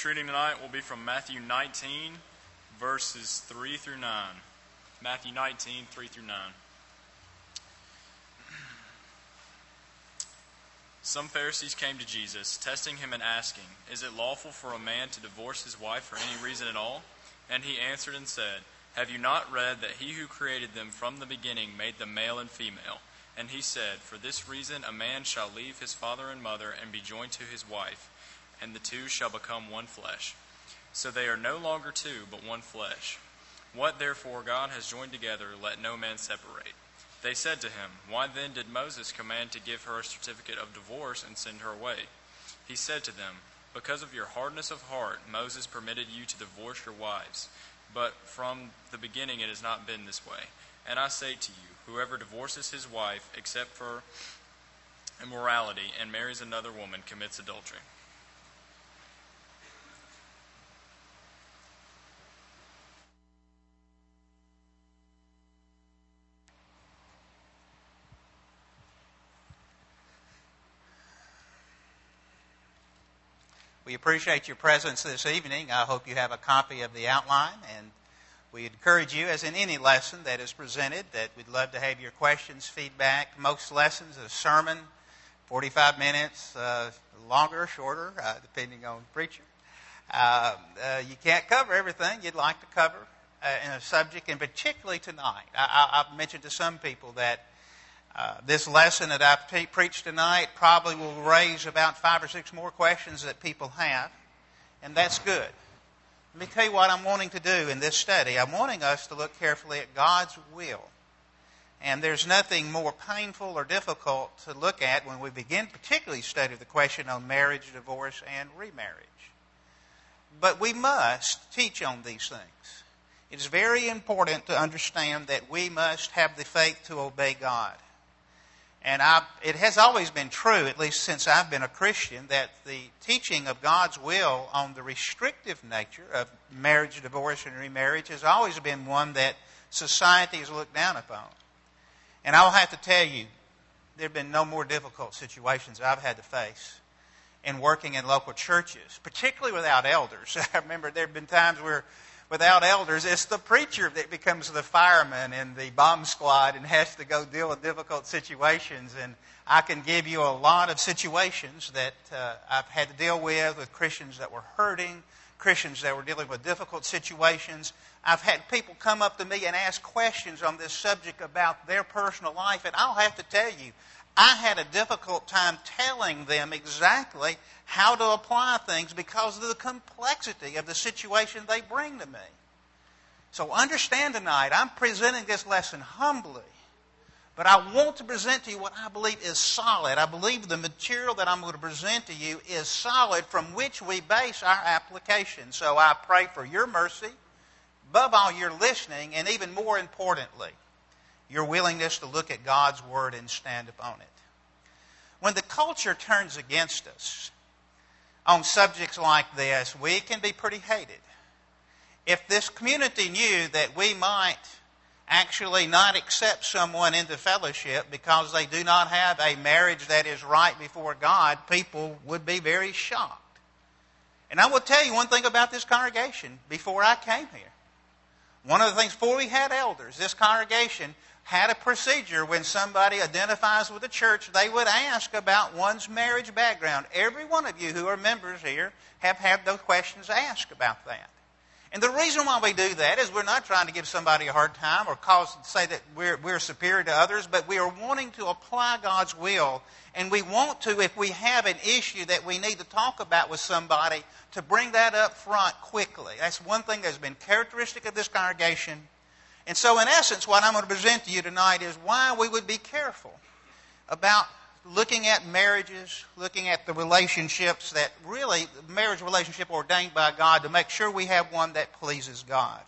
scripture reading tonight will be from Matthew 19, verses 3 through 9. Matthew 19, 3 through 9. Some Pharisees came to Jesus, testing him and asking, "Is it lawful for a man to divorce his wife for any reason at all?" And he answered and said, "Have you not read that he who created them from the beginning made them male and female? And he said, for this reason a man shall leave his father and mother and be joined to his wife, and the two shall become one flesh. So they are no longer two, but one flesh. What therefore God has joined together, let no man separate." They said to him, "Why then did Moses command to give her a certificate of divorce and send her away?" He said to them, "Because of your hardness of heart, Moses permitted you to divorce your wives. But from the beginning it has not been this way. And I say to you, whoever divorces his wife, except for immorality, and marries another woman, commits adultery." We appreciate your presence this evening. I hope you have a copy of the outline, and we encourage you, as in any lesson that is presented, that we'd love to have your questions, feedback. Most lessons, a sermon, 45 minutes, longer or shorter, depending on the preacher. You can't cover everything you'd like to cover in a subject, and particularly tonight. I've mentioned to some people that this lesson that I've preached tonight probably will raise about 5 or 6 more questions that people have, and that's good. Let me tell you what I'm wanting to do in this study. I'm wanting us to look carefully at God's will. And there's nothing more painful or difficult to look at when we begin particularly study the question on marriage, divorce, and remarriage. But we must teach on these things. It's very important to understand that we must have the faith to obey God. And it has always been true, at least since I've been a Christian, that the teaching of God's will on the restrictive nature of marriage, divorce, and remarriage has always been one that society has looked down upon. And I'll have to tell you, there have been no more difficult situations I've had to face in working in local churches, particularly without elders. I remember there have been times where without elders, it's the preacher that becomes the fireman in the bomb squad and has to go deal with difficult situations. And I can give you a lot of situations that I've had to deal with Christians that were hurting, Christians that were dealing with difficult situations. I've had people come up to me and ask questions on this subject about their personal life, and I'll have to tell you, I had a difficult time telling them exactly how to apply things because of the complexity of the situation they bring to me. So understand tonight, I'm presenting this lesson humbly, but I want to present to you what I believe is solid. I believe the material that I'm going to present to you is solid from which we base our application. So I pray for your mercy, above all your listening, and even more importantly, your willingness to look at God's Word and stand upon it. When the culture turns against us on subjects like this, we can be pretty hated. If this community knew that we might actually not accept someone into fellowship because they do not have a marriage that is right before God, people would be very shocked. And I will tell you one thing about this congregation before I came here. One of the things, before we had elders, this congregation had a procedure when somebody identifies with the church, they would ask about one's marriage background. Every one of you who are members here have had those questions asked about that. And the reason why we do that is we're not trying to give somebody a hard time or say that we're superior to others, but we are wanting to apply God's will. And we want to, if we have an issue that we need to talk about with somebody, to bring that up front quickly. That's one thing that's been characteristic of this congregation. And so in essence, what I'm going to present to you tonight is why we would be careful about looking at marriages, looking at the relationships that really, marriage relationship ordained by God, to make sure we have one that pleases God.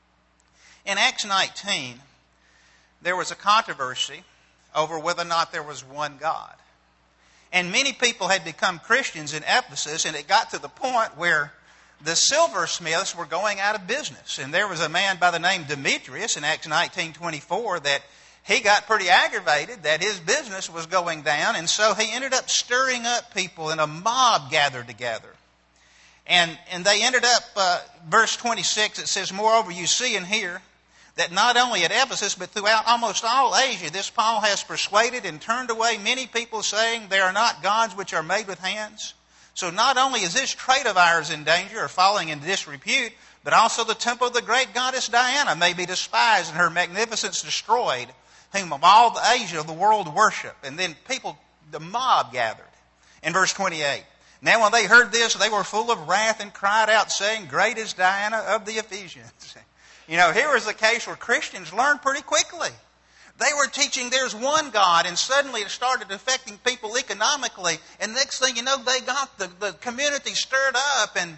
In Acts 19, there was a controversy over whether or not there was one God. And many people had become Christians in Ephesus, and it got to the point where the silversmiths were going out of business. And there was a man by the name Demetrius in Acts 19:24 that he got pretty aggravated that his business was going down, and so he ended up stirring up people, and a mob gathered together. And they ended up, verse 26, it says, "Moreover, you see and hear that not only at Ephesus, but throughout almost all Asia, this Paul has persuaded and turned away many people, saying, they are not gods which are made with hands. So not only is this trade of ours in danger or falling into disrepute, but also the temple of the great goddess Diana may be despised and her magnificence destroyed, whom of all the Asia of the world worship." And then the mob gathered. In verse 28, "Now when they heard this, they were full of wrath and cried out, saying, Great is Diana of the Ephesians." Here was a case where Christians learned pretty quickly. They were teaching there's one God, and suddenly it started affecting people economically. And next thing you know, they got the community stirred up, and,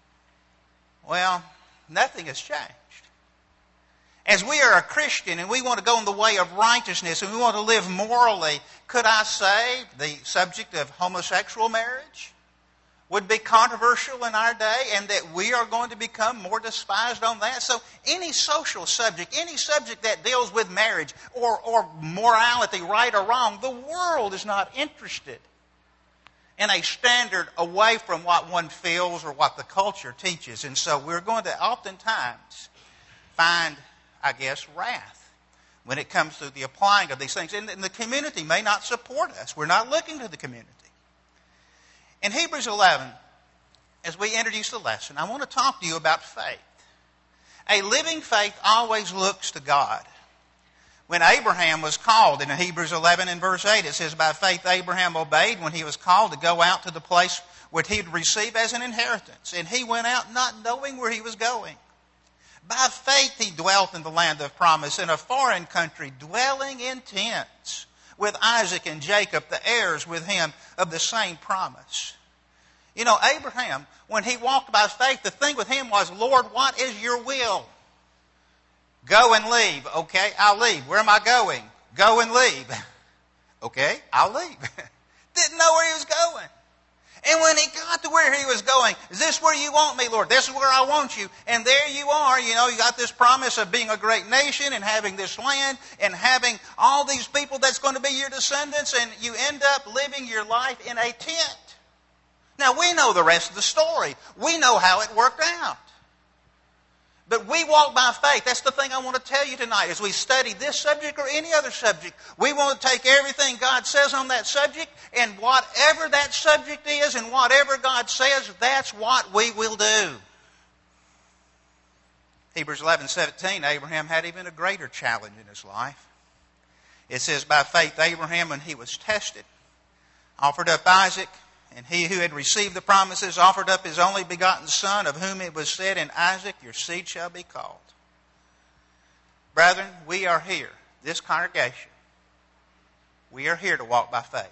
well, nothing has changed. As we are a Christian and we want to go in the way of righteousness and we want to live morally, could I say the subject of homosexual marriage would be controversial in our day, and that we are going to become more despised on that? So any social subject, any subject that deals with marriage or morality, right or wrong, the world is not interested in a standard away from what one feels or what the culture teaches. And so we're going to oftentimes find, I guess, wrath when it comes to the applying of these things. And the community may not support us. We're not looking to the community. In Hebrews 11, as we introduce the lesson, I want to talk to you about faith. A living faith always looks to God. When Abraham was called, in Hebrews 11 and verse 8, it says, "By faith Abraham obeyed when he was called to go out to the place which he would receive as an inheritance. And he went out not knowing where he was going. By faith he dwelt in the land of promise, in a foreign country, dwelling in tents, with Isaac and Jacob, the heirs with him of the same promise." Abraham, when he walked by faith, the thing with him was, "Lord, what is your will?" "Go and leave." "Okay, I'll leave." "Where am I going?" "Go and leave." "Okay, I'll leave." Didn't know where he was going. And when he got to where he was going, "Is this where you want me, Lord?" "This is where I want you." And there you are. You got this promise of being a great nation and having this land and having all these people that's going to be your descendants, and you end up living your life in a tent. Now, we know the rest of the story. We know how it worked out. But we walk by faith. That's the thing I want to tell you tonight as we study this subject or any other subject. We want to take everything God says on that subject, and whatever that subject is and whatever God says, that's what we will do. Hebrews 11:17, Abraham had even a greater challenge in his life. It says, "By faith Abraham, when he was tested, offered up Isaac, and he who had received the promises offered up his only begotten son, of whom it was said, In Isaac your seed shall be called." Brethren, we are here, this congregation, we are here to walk by faith.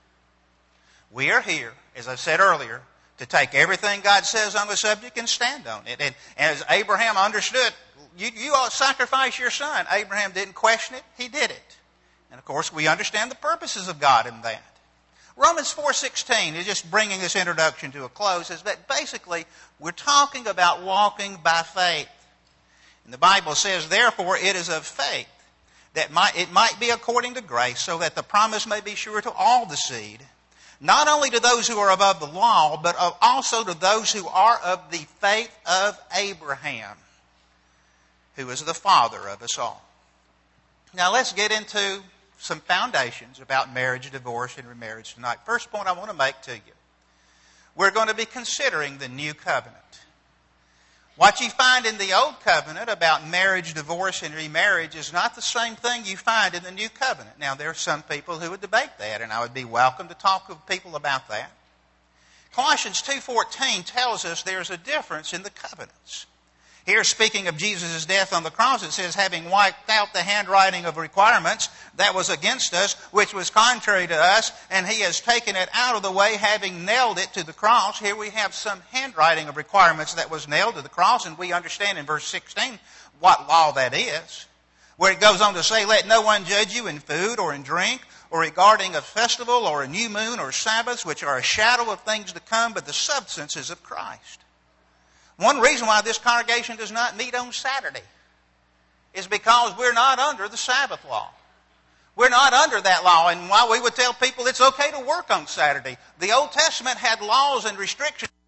We are here, as I said earlier, to take everything God says on the subject and stand on it. And as Abraham understood, you ought to sacrifice your son. Abraham didn't question it, he did it. And of course, we understand the purposes of God in that. Romans 4:16 is just bringing this introduction to a close, is that basically we're talking about walking by faith. And the Bible says, "Therefore it is of faith that it might be according to grace, so that the promise may be sure to all the seed, not only to those who are above the law, but also to those who are of the faith of Abraham, who is the father of us all." Now let's get into some foundations about marriage, divorce, and remarriage tonight. First point I want to make to you. We're going to be considering the new covenant. What you find in the old covenant about marriage, divorce, and remarriage is not the same thing you find in the new covenant. Now, there are some people who would debate that, and I would be welcome to talk with people about that. Colossians 2:14 tells us there's a difference in the covenants. Here, speaking of Jesus' death on the cross, it says, "Having wiped out the handwriting of requirements that was against us, which was contrary to us, and he has taken it out of the way, having nailed it to the cross." Here we have some handwriting of requirements that was nailed to the cross, and we understand in verse 16 what law that is, where it goes on to say, "Let no one judge you in food or in drink, or regarding a festival or a new moon or Sabbaths, which are a shadow of things to come, but the substance is of Christ." One reason why this congregation does not meet on Saturday is because we're not under the Sabbath law. We're not under that law, and why we would tell people it's okay to work on Saturday. The Old Testament had laws and restrictions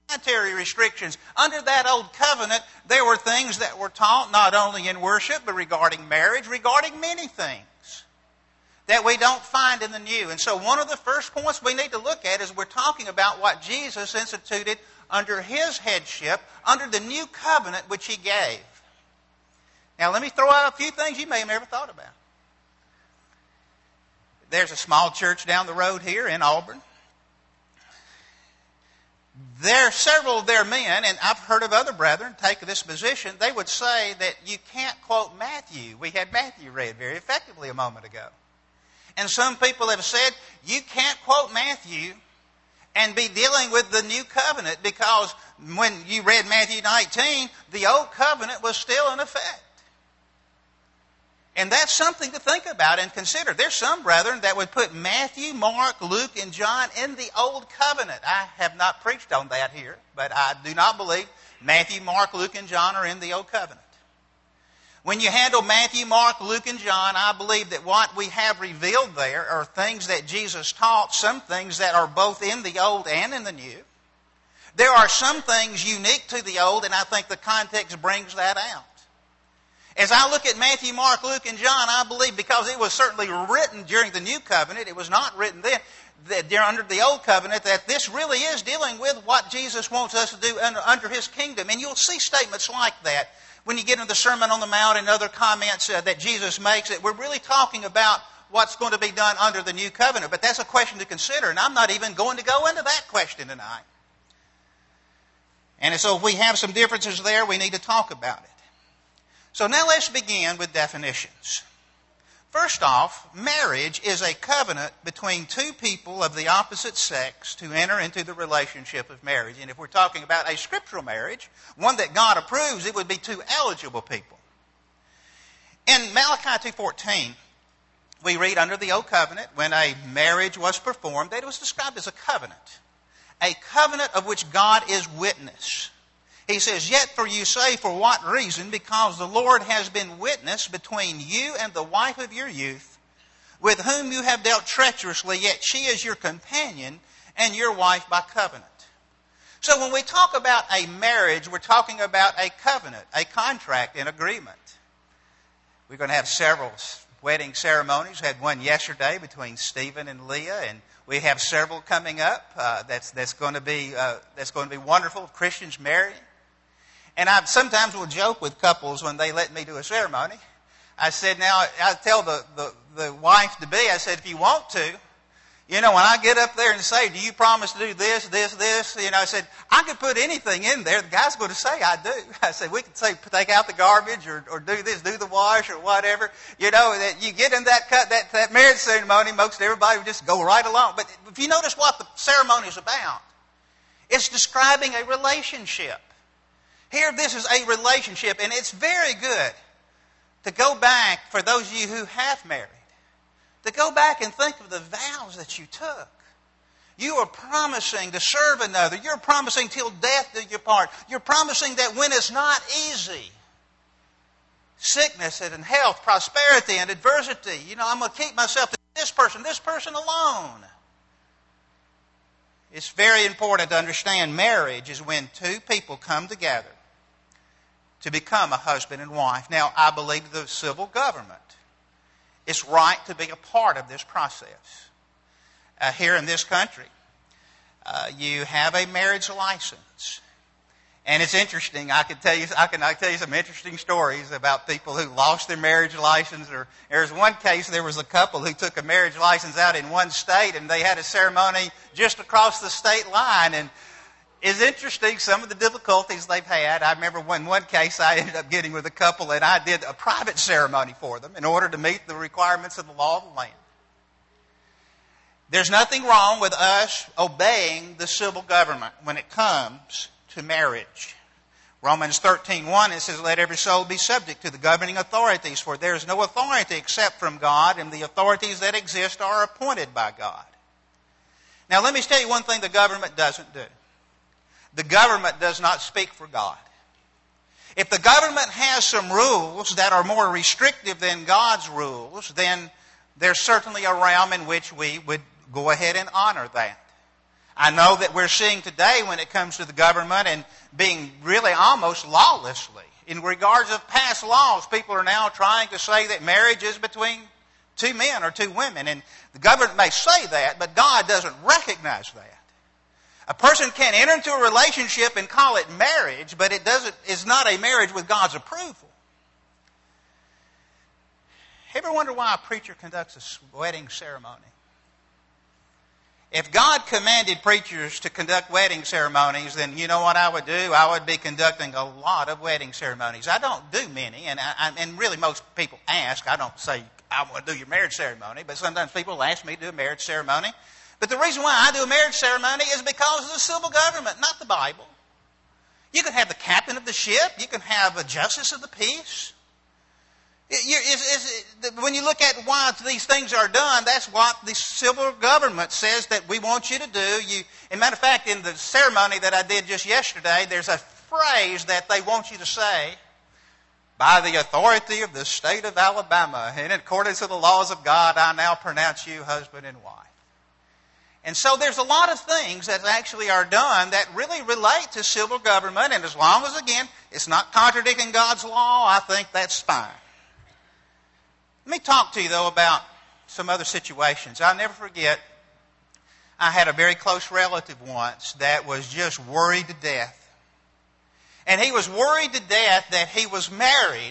dietary restrictions. Under that old covenant, there were things that were taught not only in worship, but regarding marriage, regarding many things that we don't find in the new. And so one of the first points we need to look at is we're talking about what Jesus instituted under his headship, under the new covenant which he gave. Now let me throw out a few things you may have never thought about. There's a small church down the road here in Auburn. There are several of their men, and I've heard of other brethren take this position, they would say that you can't quote Matthew. We had Matthew read very effectively a moment ago. And some people have said you can't quote Matthew and be dealing with the new covenant because when you read Matthew 19, the old covenant was still in effect. And that's something to think about and consider. There's some brethren that would put Matthew, Mark, Luke, and John in the old covenant. I have not preached on that here, but I do not believe Matthew, Mark, Luke, and John are in the old covenant. When you handle Matthew, Mark, Luke, and John, I believe that what we have revealed there are things that Jesus taught, some things that are both in the old and in the new. There are some things unique to the old, and I think the context brings that out. As I look at Matthew, Mark, Luke, and John, I believe because it was certainly written during the new covenant, it was not written then, that under the old covenant, that this really is dealing with what Jesus wants us to do under his kingdom. And you'll see statements like that when you get into the Sermon on the Mount and other comments that Jesus makes, that we're really talking about what's going to be done under the new covenant. But that's a question to consider, and I'm not even going to go into that question tonight. And so if we have some differences there, we need to talk about it. So now let's begin with definitions. First off, marriage is a covenant between two people of the opposite sex to enter into the relationship of marriage. And if we're talking about a scriptural marriage, one that God approves, it would be two eligible people. In Malachi 2:14, we read under the old covenant, when a marriage was performed, that it was described as a covenant of which God is witness. He says, "Yet for you say, for what reason? Because the Lord has been witness between you and the wife of your youth, with whom you have dealt treacherously, yet she is your companion and your wife by covenant." So when we talk about a marriage, we're talking about a covenant, a contract, an agreement. We're going to have several wedding ceremonies. We had one yesterday between Stephen and Leah, and we have several coming up. That's going to be wonderful. Christians marrying. And I sometimes will joke with couples when they let me do a ceremony. I said, now, I tell the wife-to-be, I said, if you want to, when I get up there and say, do you promise to do this, I said, I could put anything in there. The guy's going to say, I do. I said, we could say, take out the garbage or do this, do the wash or whatever. That you get in that marriage ceremony, most everybody would just go right along. But if you notice what the ceremony is about, it's describing a relationship. Here, this is a relationship, and it's very good to go back, for those of you who have married, to go back and think of the vows that you took. You are promising to serve another. You're promising till death do you part. You're promising that when it's not easy, sickness and health, prosperity and adversity, I'm going to keep myself to this person alone. It's very important to understand marriage is when two people come together to become a husband and wife. Now, I believe the civil government is right to be a part of this process. Here in this country, you have a marriage license. And it's interesting. I can tell you some interesting stories about people who lost their marriage license. Or there's one case, there was a couple who took a marriage license out in one state, and they had a ceremony just across the state line. And it's interesting, some of the difficulties they've had. I remember in one case I ended up getting with a couple, and I did a private ceremony for them in order to meet the requirements of the law of the land. There's nothing wrong with us obeying the civil government when it comes to marriage. Romans 13:1, it says, "Let every soul be subject to the governing authorities, for there is no authority except from God, and the authorities that exist are appointed by God." Now let me tell you one thing the government doesn't do. The government does not speak for God. If the government has some rules that are more restrictive than God's rules, then there's certainly a realm in which we would go ahead and honor that. I know that we're seeing today when it comes to the government and being really almost lawlessly. In regards of past laws, people are now trying to say that marriage is between two men or two women. And the government may say that, but God doesn't recognize that. A person can enter into a relationship and call it marriage, but it's not a marriage with God's approval. Ever wonder why a preacher conducts a wedding ceremony? If God commanded preachers to conduct wedding ceremonies, then you know what I would do? I would be conducting a lot of wedding ceremonies. I don't do many, and really most people ask. I don't say, I want to do your marriage ceremony, but sometimes people ask me to do a marriage ceremony. But the reason why I do a marriage ceremony is because of the civil government, not the Bible. You can have the captain of the ship. You can have a justice of the peace. When you look at why these things are done, that's what the civil government says that we want you to do. As a matter of fact, in the ceremony that I did just yesterday, there's a phrase that they want you to say, by the authority of the state of Alabama, in accordance to the laws of God, I now pronounce you husband and wife. And so there's a lot of things that actually are done that really relate to civil government, and as long as, again, it's not contradicting God's law, I think that's fine. Let me talk to you, though, about some other situations. I'll never forget, I had a very close relative once that was just worried to death. And he was worried to death that he was married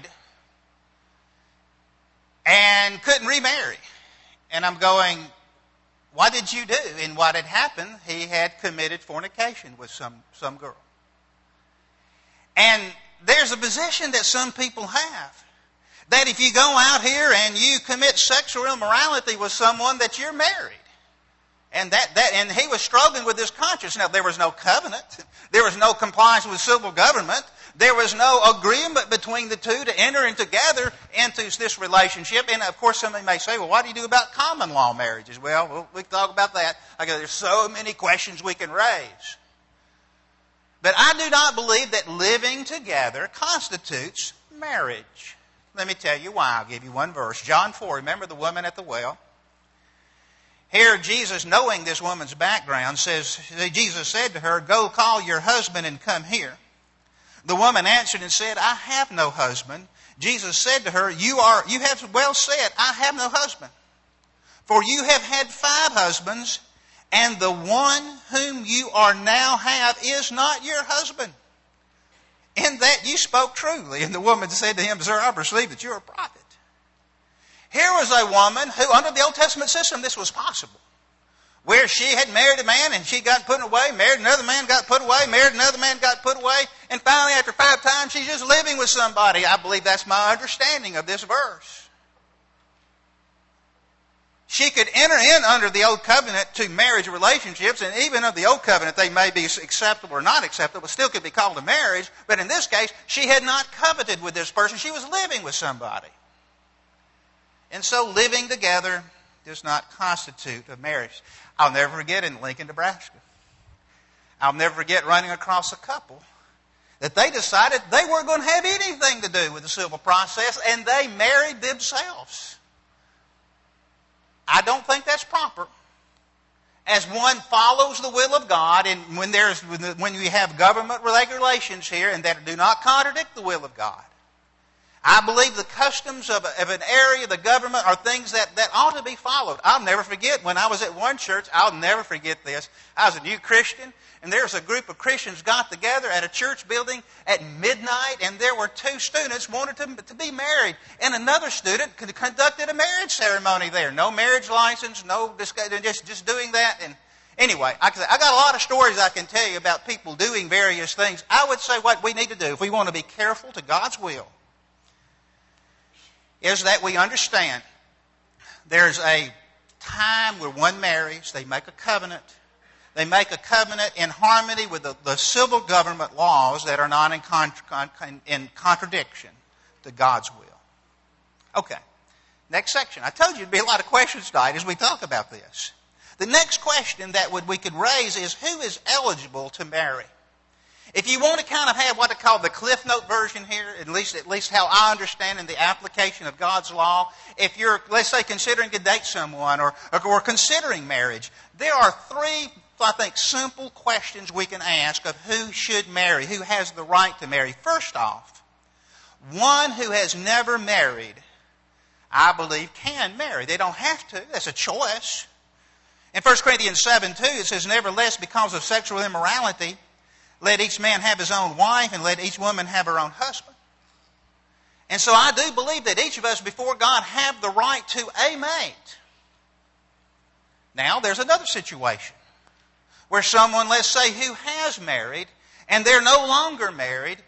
and couldn't remarry. And I'm going, what did you do? And what had happened, he had committed fornication with some girl. And there's a position that some people have, that if you go out here and you commit sexual immorality with someone, that you're married. And and he was struggling with his conscience. Now, there was no covenant. There was no compliance with civil government. There was no agreement between the two to enter together into this relationship. And, of course, somebody may say, well, what do you do about common law marriages? Well, we can talk about that. There's so many questions we can raise. But I do not believe that living together constitutes marriage. Let me tell you why. I'll give you one verse. John 4, remember the woman at the well? Here, Jesus, knowing this woman's background, Jesus said to her, go call your husband and come here. The woman answered and said, I have no husband. Jesus said to her, you have well said, I have no husband. For you have had 5 husbands, and the one whom you are now have is not your husband. In that you spoke truly. And the woman said to him, Sir, I perceive that you're a prophet. Here was a woman who, under the Old Testament system, this was possible. Where she had married a man and she got put away, married another man, got put away, married another man, got put away, and finally after 5 times she's just living with somebody. I believe that's my understanding of this verse. She could enter in under the Old Covenant to marriage relationships, and even under the Old Covenant they may be acceptable or not acceptable, but still could be called a marriage. But in this case, she had not coveted with this person. She was living with somebody. And so living together does not constitute a marriage. I'll never forget in Lincoln, Nebraska. I'll never forget running across a couple that they decided they weren't going to have anything to do with the civil process, and they married themselves. I don't think that's proper. As one follows the will of God, and when you have government regulations here and that do not contradict the will of God, I believe the customs of an area, the government, are things that ought to be followed. I'll never forget when I was at one church, I'll never forget this. I was a new Christian, and there was a group of Christians got together at a church building at midnight, and there were 2 students wanted to be married. And another student conducted a marriage ceremony there. No marriage license, just doing that. And anyway, I got a lot of stories I can tell you about people doing various things. I would say what we need to do, if we want to be careful to God's will, is that we understand there's a time where one marries, they make a covenant. They make a covenant in harmony with the civil government laws that are not in contradiction to God's will. Okay, next section. I told you there'd be a lot of questions tonight as we talk about this. The next question that we could raise is, who is eligible to marry? If you want to kind of have what I call the Cliff Note version here, at least how I understand in the application of God's law, if you're, let's say, considering to date someone or considering marriage, there are 3 So I think simple questions we can ask of who should marry, who has the right to marry. First off, one who has never married, I believe, can marry. They don't have to. That's a choice. In 1 Corinthians 7:2, it says, "Nevertheless, because of sexual immorality, let each man have his own wife, and let each woman have her own husband." And so I do believe that each of us before God have the right to a mate. Now, there's another situation where someone, let's say, who has married and they're no longer married,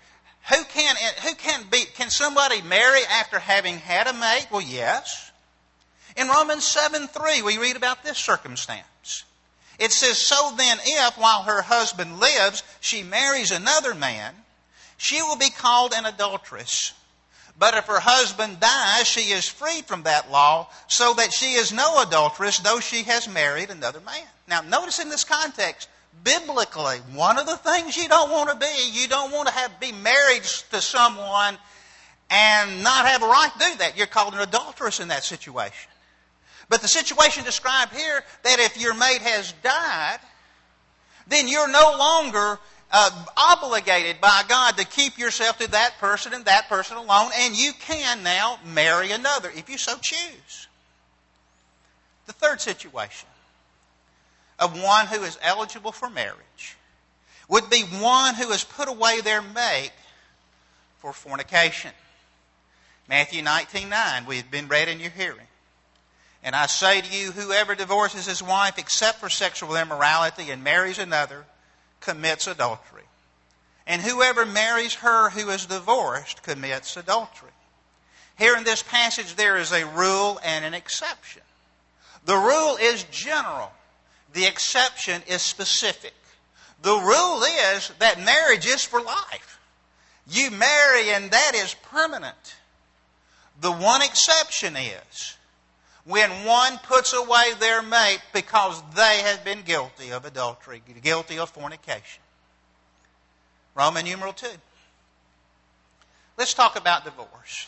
can somebody marry after having had a mate? Well, yes. In Romans 7:3, we read about this circumstance. It says, "So then, if while her husband lives, she marries another man, she will be called an adulteress. But if her husband dies, she is freed from that law, so that she is no adulteress, though she has married another man." Now, notice in this context, biblically, one of the things you don't want to be married to someone and not have a right to do that. You're called an adulteress in that situation. But the situation described here, that if your mate has died, then you're no longer obligated by God to keep yourself to that person and that person alone, and you can now marry another if you so choose. The third situation of one who is eligible for marriage would be one who has put away their mate for fornication. Matthew 19:9, we have been read in your hearing. "And I say to you, whoever divorces his wife except for sexual immorality and marries another commits adultery. And whoever marries her who is divorced commits adultery." Here in this passage there is a rule and an exception. The rule is general. The exception is specific. The rule is that marriage is for life. You marry and that is permanent. The one exception is when one puts away their mate because they have been guilty of adultery, guilty of fornication. Roman numeral 2. Let's talk about divorce.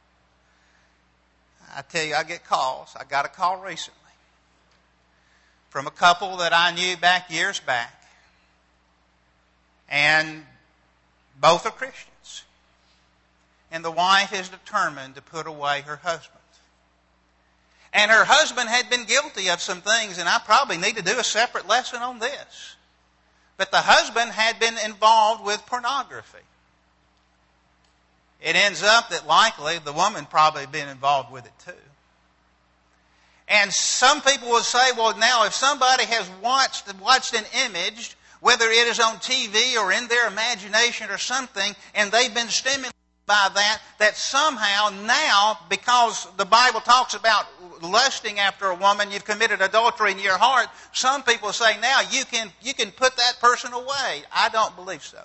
I tell you, I get calls. I got a call recently from a couple that I knew years back. And both are Christians. And the wife is determined to put away her husband. And her husband had been guilty of some things, and I probably need to do a separate lesson on this. But the husband had been involved with pornography. It ends up that likely the woman probably been involved with it too. And some people will say, well, now if somebody has watched an image, whether it is on TV or in their imagination or something, and they've been stimulated by that somehow now, because the Bible talks about lusting after a woman, you've committed adultery in your heart, some people say now you can put that person away. I don't believe so.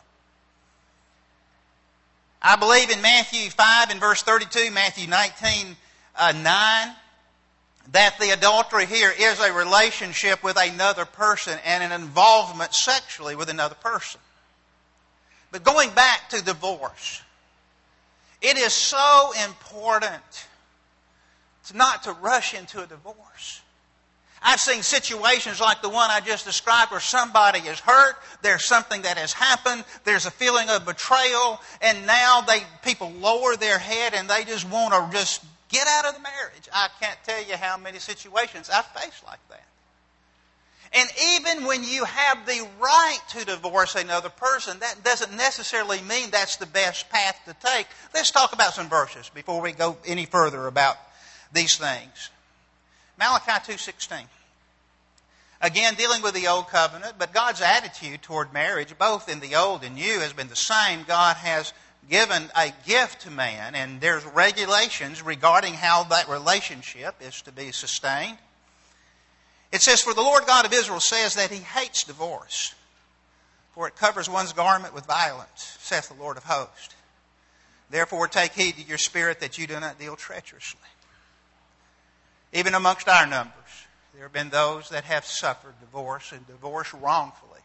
I believe in Matthew 5 and verse 32, Matthew 19:9, that the adultery here is a relationship with another person and an involvement sexually with another person. But going back to divorce, it is so important not to rush into a divorce. I've seen situations like the one I just described where somebody is hurt, there's something that has happened, there's a feeling of betrayal, and now people lower their head and they just want to just get out of the marriage. I can't tell you how many situations I've faced like that. And even when you have the right to divorce another person, that doesn't necessarily mean that's the best path to take. Let's talk about some verses before we go any further about these things. Malachi 2:16. Again, dealing with the Old Covenant, but God's attitude toward marriage, both in the Old and New, has been the same. God has given a gift to man, and there's regulations regarding how that relationship is to be sustained. It says, "For the Lord God of Israel says that He hates divorce, for it covers one's garment with violence, saith the Lord of hosts. Therefore take heed to your spirit that you do not deal treacherously." Even amongst our numbers, there have been those that have suffered divorce and divorce wrongfully.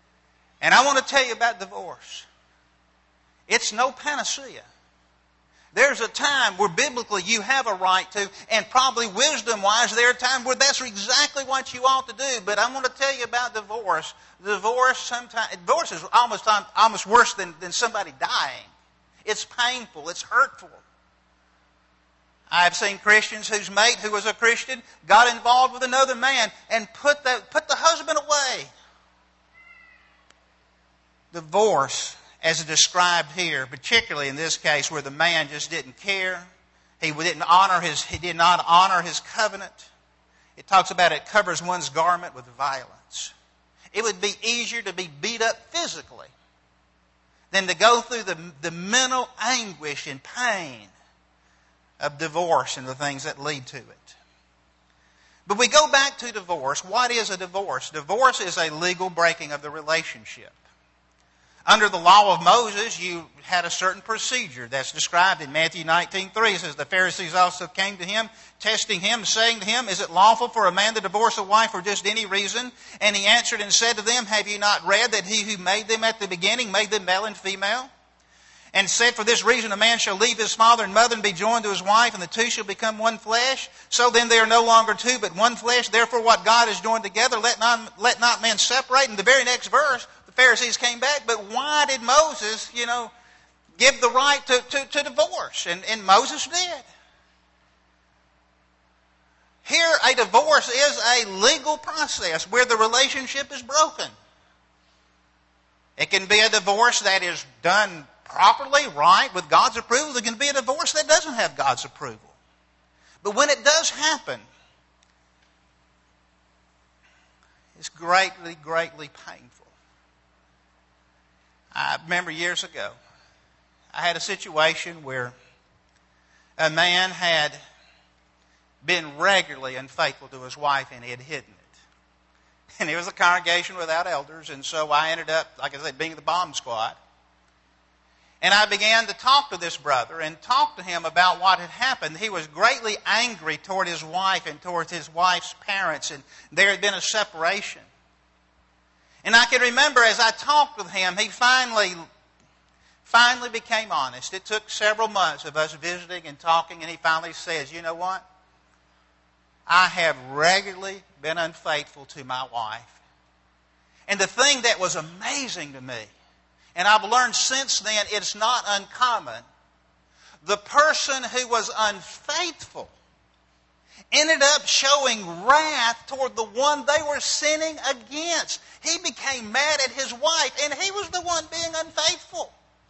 And I want to tell you about divorce. It's no panacea. There's a time where biblically you have a right to, and probably wisdom-wise, there are times where that's exactly what you ought to do. But I want to tell you about divorce. Divorce is almost worse than somebody dying. It's painful. It's hurtful. I've seen Christians whose mate, who was a Christian, got involved with another man and put the husband away. Divorce, as described here, particularly in this case where the man just didn't care. He did not honor his covenant. It talks about it covers one's garment with violence. It would be easier to be beat up physically than to go through the mental anguish and pain of divorce and the things that lead to it. But we go back to divorce. What is a divorce? Divorce is a legal breaking of the relationship. Under the law of Moses, you had a certain procedure that's described in Matthew 19:3. It says, the Pharisees also came to him, testing him, saying to him, is it lawful for a man to divorce a wife for just any reason? And he answered and said to them, have you not read that he who made them at the beginning made them male and female? And said, for this reason a man shall leave his father and mother and be joined to his wife, and the two shall become one flesh. So then they are no longer two, but one flesh. Therefore what God has joined together, let not man separate. In the very next verse, the Pharisees came back, but why did Moses, give the right to divorce? And Moses did. Here, a divorce is a legal process where the relationship is broken. It can be a divorce that is done properly, right, with God's approval. It can be a divorce that doesn't have God's approval. But when it does happen, it's greatly, greatly painful. I remember years ago, I had a situation where a man had been regularly unfaithful to his wife and he had hidden it. And it was a congregation without elders, and so I ended up, like I said, being the bomb squad. And I began to talk to this brother and talk to him about what had happened. He was greatly angry toward his wife and toward his wife's parents, and there had been a separation. And I can remember as I talked with him, he finally became honest. It took several months of us visiting and talking, and he finally says, you know what? I have regularly been unfaithful to my wife. And the thing that was amazing to me, and I've learned since then, it's not uncommon. The person who was unfaithful ended up showing wrath toward the one they were sinning against. He became mad at his wife, and he was the one being unfaithful.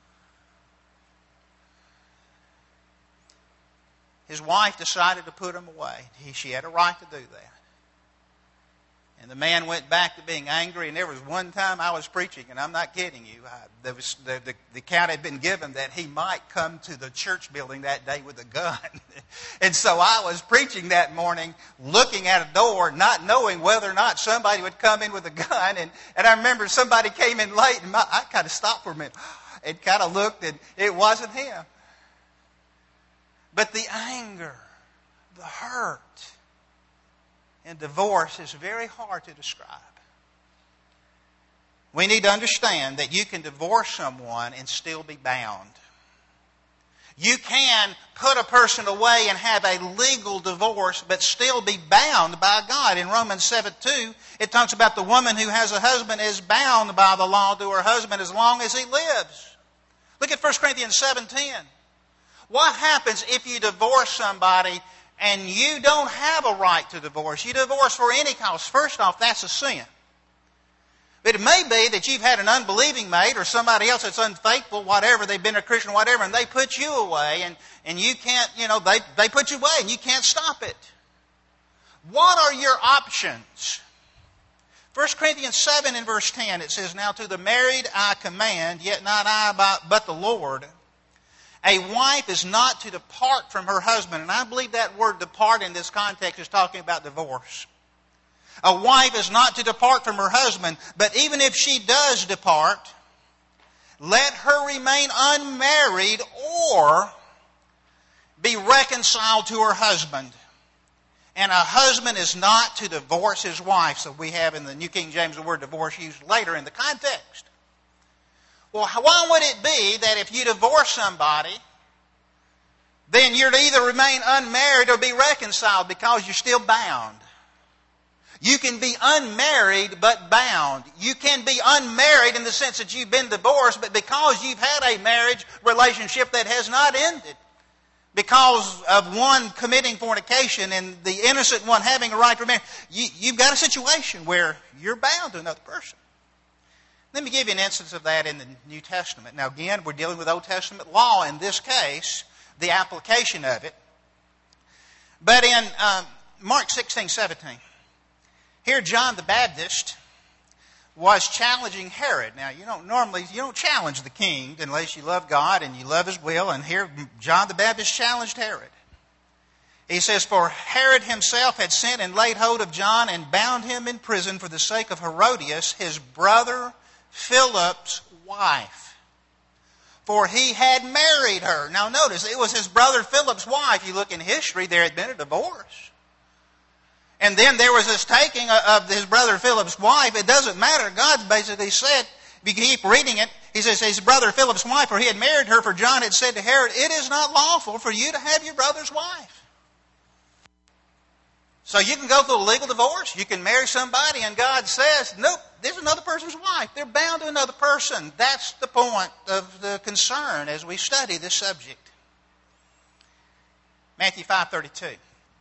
His wife decided to put him away. She had a right to do that. And the man went back to being angry. And there was one time I was preaching, and I'm not kidding you. The account had been given that he might come to the church building that day with a gun. And so I was preaching that morning, looking at a door, not knowing whether or not somebody would come in with a gun. And I remember somebody came in late, and I kind of stopped for a minute and kind of looked, and it wasn't him. But the anger, the hurt, and divorce is very hard to describe. We need to understand that you can divorce someone and still be bound. You can put a person away and have a legal divorce, but still be bound by God. In Romans 7:2, it talks about the woman who has a husband is bound by the law to her husband as long as he lives. Look at 1 Corinthians 7:10. What happens if you divorce somebody and you don't have a right to divorce? You divorce for any cause. First off, that's a sin. But it may be that you've had an unbelieving mate or somebody else that's unfaithful, whatever, they've been a Christian, whatever, and they put you away, and you can't, they put you away and you can't stop it. What are your options? 1 Corinthians 7 in verse 10, it says, now to the married I command, yet not I but the Lord. A wife is not to depart from her husband. And I believe that word depart in this context is talking about divorce. A wife is not to depart from her husband, but even if she does depart, let her remain unmarried or be reconciled to her husband. And a husband is not to divorce his wife. So we have in the New King James the word divorce used later in the context. Well, why would it be that if you divorce somebody then you're to either remain unmarried or be reconciled because you're still bound. You can be unmarried but bound. You can be unmarried in the sense that you've been divorced, but because you've had a marriage relationship that has not ended, because of one committing fornication and the innocent one having a right to remarry, you've got a situation where you're bound to another person. Let me give you an instance of that in the New Testament. Now again, we're dealing with Old Testament law in this case, the application of it. But in Mark 16:17, here John the Baptist was challenging Herod. Now you don't challenge the king unless you love God and you love His will. And here John the Baptist challenged Herod. He says, "For Herod himself had sent and laid hold of John and bound him in prison for the sake of Herodias, his brother Philip's wife. For he had married her." Now notice, it was his brother Philip's wife. You look in history, there had been a divorce. And then there was this taking of his brother Philip's wife. It doesn't matter. God basically said, if you keep reading it, he says his brother Philip's wife, for he had married her, for John had said to Herod, "It is not lawful for you to have your brother's wife." So you can go through a legal divorce. You can marry somebody and God says, nope, this is another person's wife. They're bound to another person. That's the point of the concern as we study this subject. Matthew 5:32.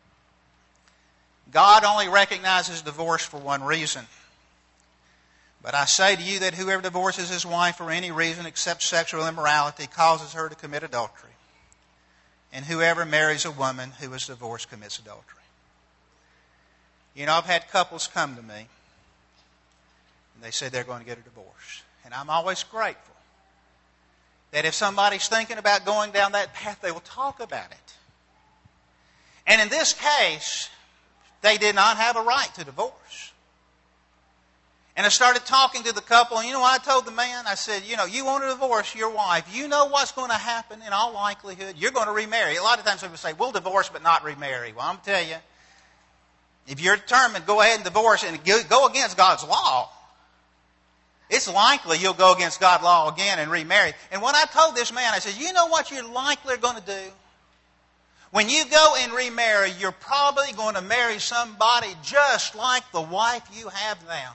God only recognizes divorce for one reason. "But I say to you that whoever divorces his wife for any reason except sexual immorality causes her to commit adultery. And whoever marries a woman who is divorced commits adultery." You know, I've had couples come to me and they say they're going to get a divorce. And I'm always grateful that if somebody's thinking about going down that path, they will talk about it. And in this case, they did not have a right to divorce. And I started talking to the couple, and you know what I told the man? I said, you want to divorce your wife. You know what's going to happen in all likelihood? You're going to remarry. A lot of times people say, we'll divorce but not remarry. Well, I'm going to tell you, if you're determined, go ahead and divorce and go against God's law. It's likely you'll go against God's law again and remarry. And when I told this man, I said, you know what you're likely going to do? When you go and remarry, you're probably going to marry somebody just like the wife you have now.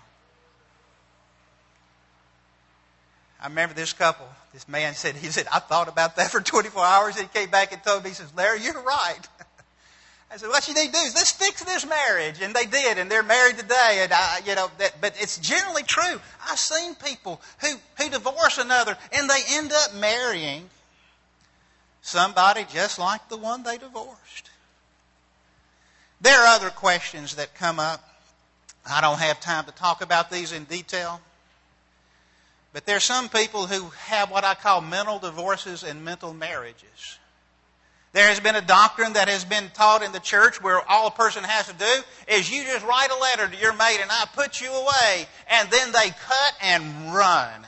I remember this couple, this man said, I thought about that for 24 hours. And he came back and told me, he says, "Larry, you're right." I said, what you need to do is let's fix this marriage. And they did, and they're married today. And but it's generally true. I've seen people who divorce another, and they end up marrying somebody just like the one they divorced. There are other questions that come up. I don't have time to talk about these in detail. But there are some people who have what I call mental divorces and mental marriages. There has been a doctrine that has been taught in the church where all a person has to do is you just write a letter to your mate and I put you away, and then they cut and run.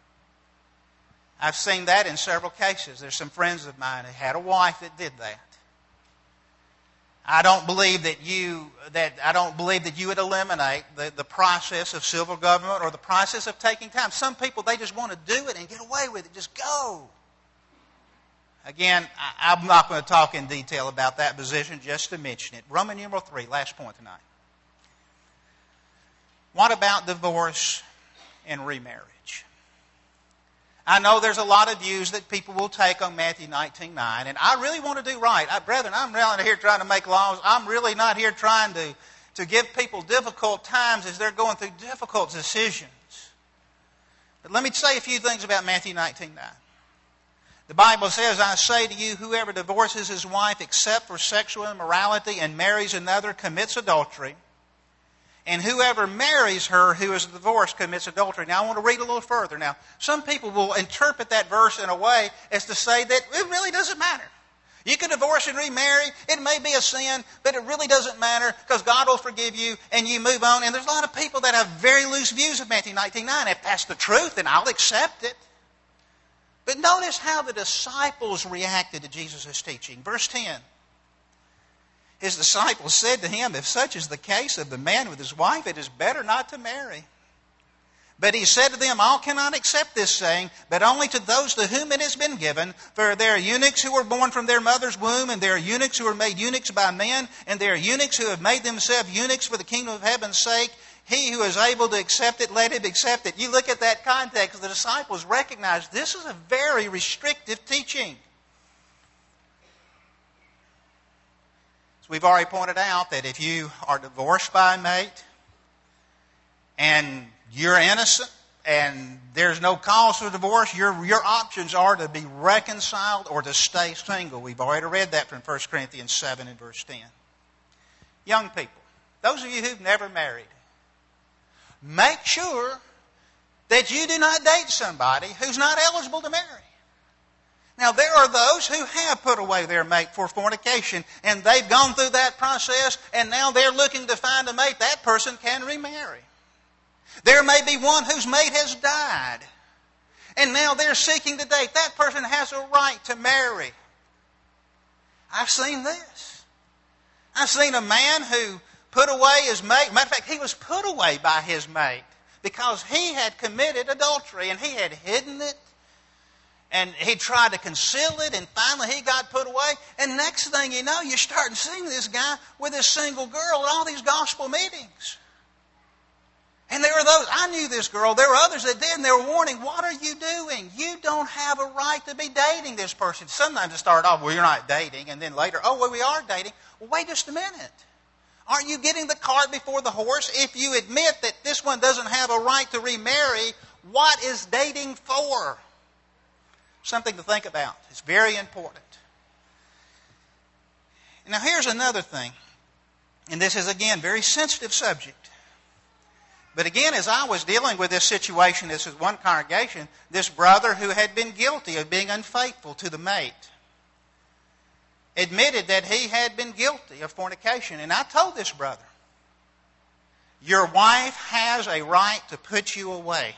I've seen that in several cases. There's some friends of mine who had a wife that did that. I don't believe that you would eliminate the process of civil government or the process of taking time. Some people, they just want to do it and get away with it. Just go. Again, I'm not going to talk in detail about that position, just to mention it. Roman numeral 3, last point tonight. What about divorce and remarriage? I know there's a lot of views that people will take on Matthew 19:9, and I really want to do right. Brethren, I'm really not here trying to make laws. I'm really not here trying to give people difficult times as they're going through difficult decisions. But let me say a few things about Matthew 19:9. The Bible says, "I say to you, whoever divorces his wife except for sexual immorality and marries another commits adultery. And whoever marries her who is divorced commits adultery." Now, I want to read a little further. Now, some people will interpret that verse in a way as to say that it really doesn't matter. You can divorce and remarry. It may be a sin, but it really doesn't matter because God will forgive you and you move on. And there's a lot of people that have very loose views of Matthew 19:9. If that's the truth, then I'll accept it. But notice how the disciples reacted to Jesus' teaching. Verse 10. His disciples said to him, "If such is the case of the man with his wife, it is better not to marry." But he said to them, all cannot accept this saying, but only to those to whom it has been given. For there are eunuchs who were born from their mother's womb, and there are eunuchs who are made eunuchs by men, and there are eunuchs who have made themselves eunuchs for the kingdom of heaven's sake. He who is able to accept it, let him accept it. You look at that context, the disciples recognized this is a very restrictive teaching. So we've already pointed out that if you are divorced by a mate, and you're innocent, and there's no cause for divorce, your options are to be reconciled or to stay single. We've already read that from 1 Corinthians 7 and verse 10. Young people, those of you who've never married, make sure that you do not date somebody who's not eligible to marry. Now, there are those who have put away their mate for fornication, and they've gone through that process, and now they're looking to find a mate. That person can remarry. There may be one whose mate has died, and now they're seeking to date. That person has a right to marry. I've seen this. I've seen a man who put away his mate. Matter of fact, he was put away by his mate because he had committed adultery, and he had hidden it, and he tried to conceal it, and finally he got put away. And next thing you know, you're starting seeing this guy with this single girl at all these gospel meetings. And there were those, I knew this girl, there were others that did, and they were warning, what are you doing? You don't have a right to be dating this person. Sometimes it started off, well, you're not dating, and then later, oh, well, we are dating. Well, wait just a minute. Aren't you getting the cart before the horse? If you admit that this one doesn't have a right to remarry, what is dating for? Something to think about. It's very important. Now, here's another thing, and this is, again, a very sensitive subject. But again, as I was dealing with this situation, this is one congregation, this brother who had been guilty of being unfaithful to the mate admitted that he had been guilty of fornication. And I told this brother, your wife has a right to put you away.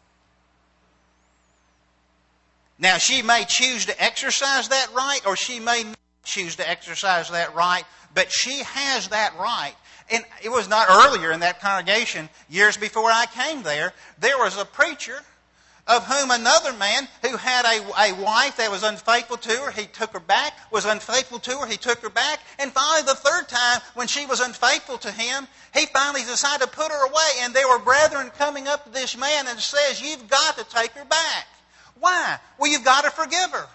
Now, she may choose to exercise that right, or she may not choose to exercise that right, but she has that right. And it was not earlier in that congregation, years before I came there, there was a preacher of whom another man who had a wife that was unfaithful to her, he took her back, was unfaithful to her, he took her back, and finally the third time when she was unfaithful to him, he finally decided to put her away, and there were brethren coming up to this man and says, you've got to take her back. Why? Well, you've got to forgive her.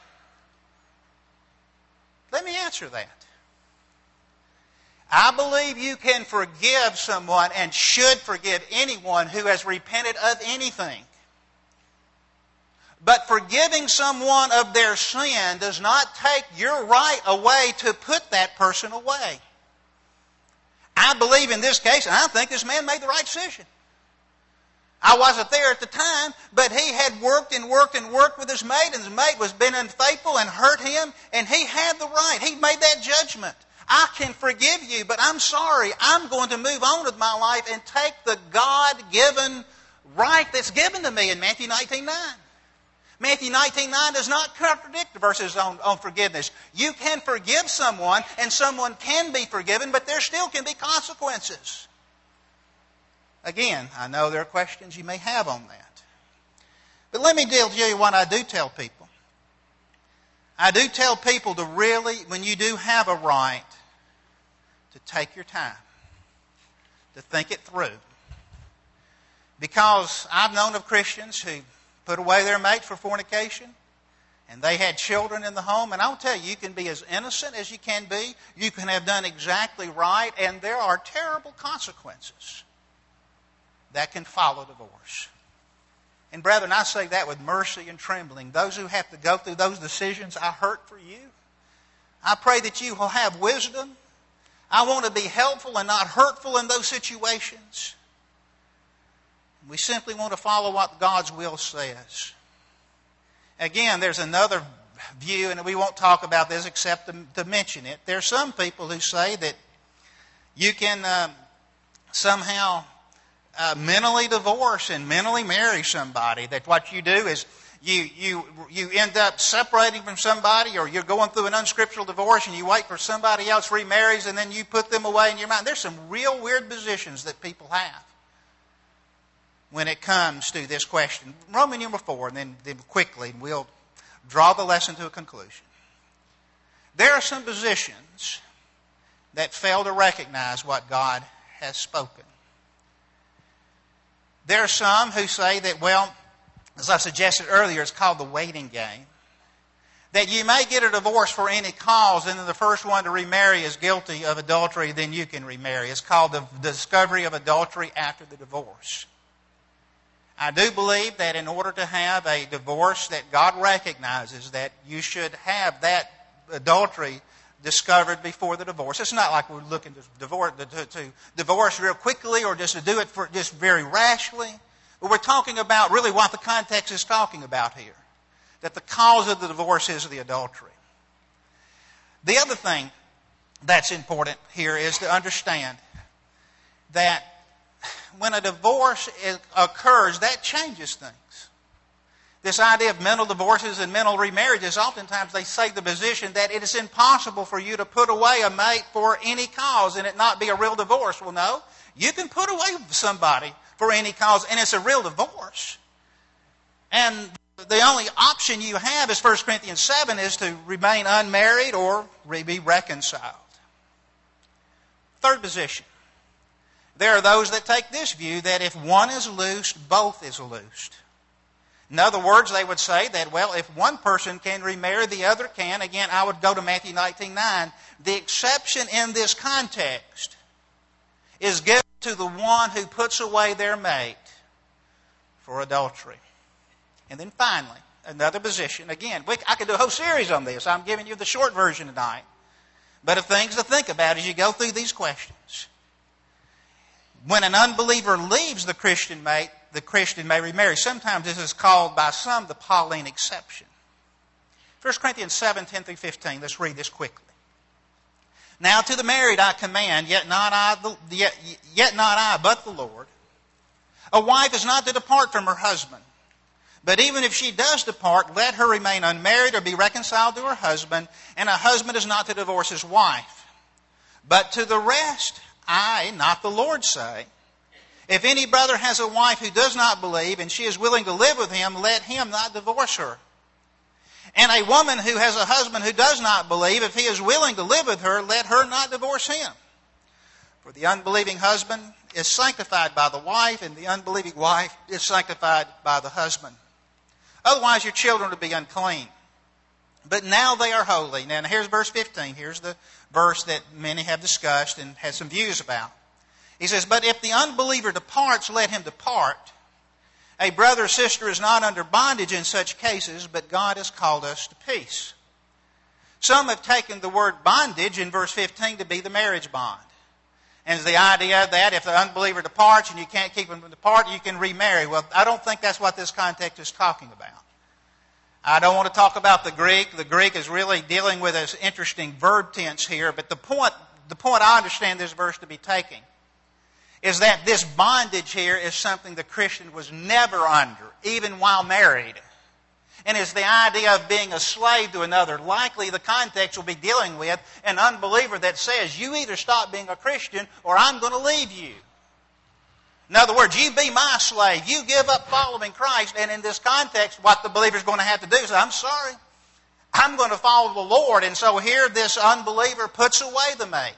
Let me answer that. I believe you can forgive someone and should forgive anyone who has repented of anything. But forgiving someone of their sin does not take your right away to put that person away. I believe in this case, and I think this man made the right decision. I wasn't there at the time, but he had worked and worked and worked with his mate, and his mate was been unfaithful and hurt him, and he had the right. He made that judgment. I can forgive you, but I'm sorry. I'm going to move on with my life and take the God-given right that's given to me in Matthew 19:9. Matthew 19:9 does not contradict the verses on forgiveness. You can forgive someone, and someone can be forgiven, but there still can be consequences. Again, I know there are questions you may have on that. But let me tell you what I do tell people. I do tell people to really, when you do have a right, to take your time, to think it through. Because I've known of Christians who put away their mate for fornication, and they had children in the home, and I'll tell you, you can be as innocent as you can be, you can have done exactly right, and there are terrible consequences that can follow divorce. And brethren, I say that with mercy and trembling. Those who have to go through those decisions, I hurt for you. I pray that you will have wisdom. I want to be helpful and not hurtful in those situations. We simply want to follow what God's will says. Again, there's another view, and we won't talk about this except to mention it. There are some people who say that you can somehow mentally divorce and mentally marry somebody. That what you do is you end up separating from somebody, or you're going through an unscriptural divorce and you wait for somebody else remarries and then you put them away in your mind. There's some real weird positions that people have. when it comes to this question. Roman numeral 4, and then quickly we'll draw the lesson to a conclusion. There are some positions that fail to recognize what God has spoken. There are some who say that, well, as I suggested earlier, it's called the waiting game. That you may get a divorce for any cause, and then the first one to remarry is guilty of adultery, then you can remarry. It's called the discovery of adultery after the divorce. I do believe that in order to have a divorce, that God recognizes that you should have that adultery discovered before the divorce. It's not like we're looking to divorce real quickly or just to do it for just very rashly. But we're talking about really what the context is talking about here. That the cause of the divorce is the adultery. The other thing that's important here is to understand that when a divorce occurs, that changes things. This idea of mental divorces and mental remarriages, oftentimes they say the position that it is impossible for you to put away a mate for any cause and it not be a real divorce. Well, no. You can put away somebody for any cause and it's a real divorce. And the only option you have, as 1 Corinthians 7, is to remain unmarried or be reconciled. Third position. There are those that take this view that if one is loosed, both is loosed. In other words, they would say that, well, if one person can remarry, the other can. Again, I would go to Matthew 19:9. The exception in this context is given to the one who puts away their mate for adultery. And then finally, another position. Again, I could do a whole series on this. I'm giving you the short version tonight. But of things to think about as you go through these questions. When an unbeliever leaves the Christian mate, the Christian may remarry. Sometimes this is called by some the Pauline exception. 1 Corinthians 7, 10 through 15. Let's read this quickly. Now to the married I command, yet not I, but the Lord. A wife is not to depart from her husband. But even if she does depart, let her remain unmarried or be reconciled to her husband, and a husband is not to divorce his wife. But to the rest, I, not the Lord, say, if any brother has a wife who does not believe, and she is willing to live with him, let him not divorce her. And a woman who has a husband who does not believe, if he is willing to live with her, let her not divorce him. For the unbelieving husband is sanctified by the wife, and the unbelieving wife is sanctified by the husband. Otherwise your children will be unclean. But now they are holy. Now here's verse 15. Here's the verse that many have discussed and had some views about. He says, but if the unbeliever departs, let him depart. A brother or sister is not under bondage in such cases, but God has called us to peace. Some have taken the word bondage in verse 15 to be the marriage bond. And the idea that if the unbeliever departs and you can't keep him apart, you can remarry. Well, I don't think that's what this context is talking about. I don't want to talk about the Greek. The Greek is really dealing with this interesting verb tense here. But the point I understand this verse to be taking is that this bondage here is something the Christian was never under, even while married. And it's the idea of being a slave to another. Likely the context will be dealing with an unbeliever that says, you either stop being a Christian or I'm going to leave you. In other words, you be my slave. You give up following Christ. And in this context, what the believer is going to have to do is, I'm sorry, I'm going to follow the Lord. And so here this unbeliever puts away the mate.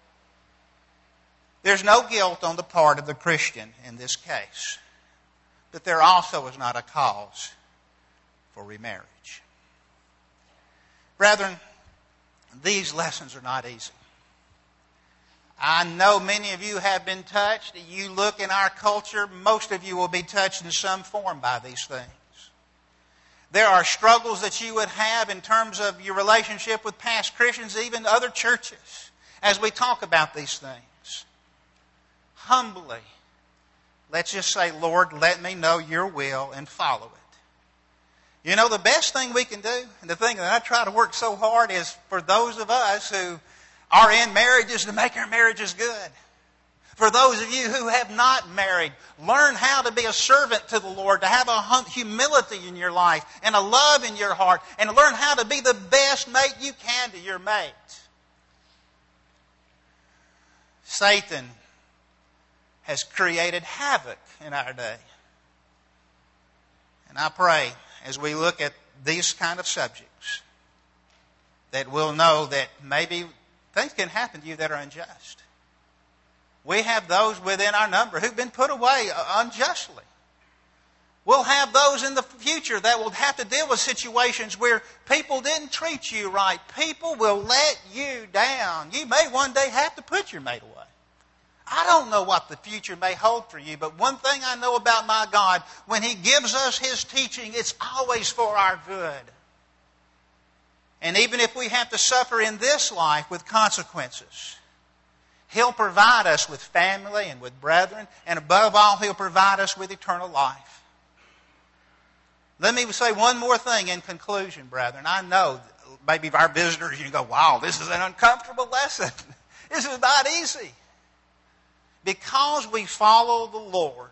There's no guilt on the part of the Christian in this case. But there also is not a cause for remarriage. Brethren, these lessons are not easy. I know many of you have been touched. You look in our culture, most of you will be touched in some form by these things. There are struggles that you would have in terms of your relationship with past Christians, even other churches, as we talk about these things. Humbly, let's just say, Lord, let me know your will and follow it. You know, the best thing we can do, and the thing that I try to work so hard is for those of us who are in marriages to make our marriages good. For those of you who have not married, learn how to be a servant to the Lord, to have a humility in your life and a love in your heart, and learn how to be the best mate you can to your mate. Satan has created havoc in our day. And I pray as we look at these kind of subjects that we'll know that maybe things can happen to you that are unjust. We have those within our number who've been put away unjustly. We'll have those in the future that will have to deal with situations where people didn't treat you right. People will let you down. You may one day have to put your mate away. I don't know what the future may hold for you, but one thing I know about my God, when He gives us His teaching, it's always for our good. And even if we have to suffer in this life with consequences, He'll provide us with family and with brethren, and above all, He'll provide us with eternal life. Let me say one more thing in conclusion, brethren. I know maybe our visitors, you go, wow, this is an uncomfortable lesson. This is not easy. Because we follow the Lord,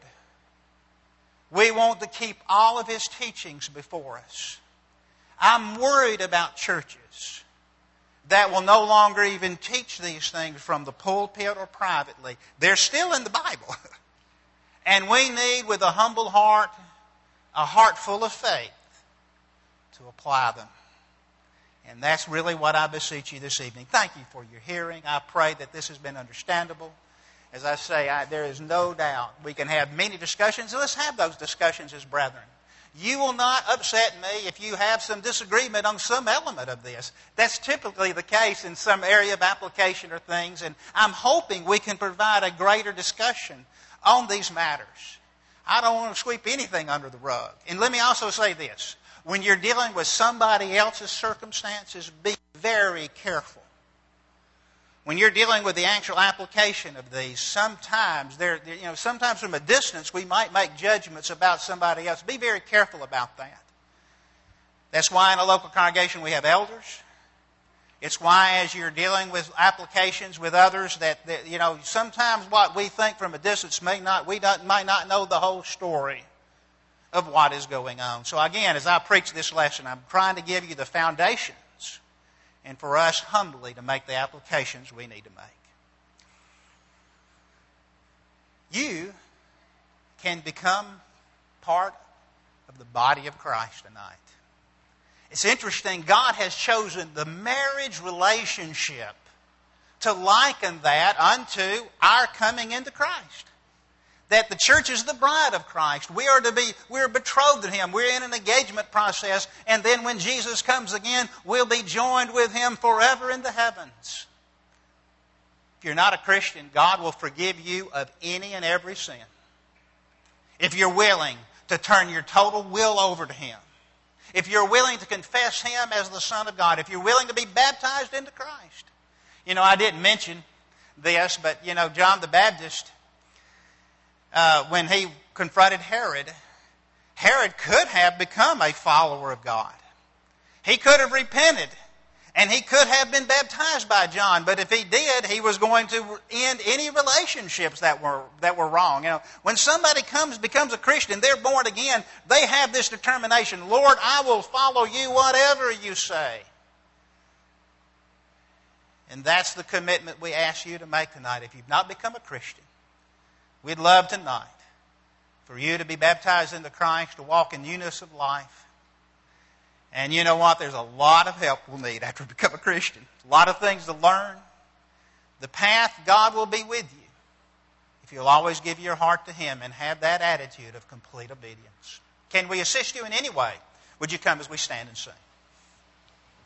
we want to keep all of His teachings before us. I'm worried about churches that will no longer even teach these things from the pulpit or privately. They're still in the Bible. And we need, with a humble heart, a heart full of faith, to apply them. And that's really what I beseech you this evening. Thank you for your hearing. I pray that this has been understandable. As I say, there is no doubt we can have many discussions, and let's have those discussions as brethren. You will not upset me if you have some disagreement on some element of this. That's typically the case in some area of application or things, and I'm hoping we can provide a greater discussion on these matters. I don't want to sweep anything under the rug. And let me also say this. When you're dealing with somebody else's circumstances, be very careful. When you're dealing with the actual application of these, sometimes from a distance we might make judgments about somebody else. Be very careful about that. That's why in a local congregation we have elders. It's why as you're dealing with applications with others that sometimes what we think from a distance might not know the whole story of what is going on. So again, as I preach this lesson, I'm trying to give you the foundations and for us humbly to make the applications we need to make. You can become part of the body of Christ tonight. It's interesting, God has chosen the marriage relationship to liken that unto our coming into Christ. That the church is the bride of Christ. We're betrothed to Him. We're in an engagement process. And then when Jesus comes again, we'll be joined with Him forever in the heavens. If you're not a Christian, God will forgive you of any and every sin. If you're willing to turn your total will over to Him. If you're willing to confess Him as the Son of God. If you're willing to be baptized into Christ. I didn't mention this, but John the Baptist, when he confronted Herod, Herod could have become a follower of God. He could have repented. And he could have been baptized by John, but if he did, he was going to end any relationships that were wrong. When somebody becomes a Christian, they're born again, they have this determination, Lord, I will follow you whatever you say. And that's the commitment we ask you to make tonight. If you've not become a Christian, we'd love tonight for you to be baptized into Christ, to walk in newness of life. And you know what? There's a lot of help we'll need after we become a Christian. A lot of things to learn. The path, God will be with you if you'll always give your heart to Him and have that attitude of complete obedience. Can we assist you in any way? Would you come as we stand and sing?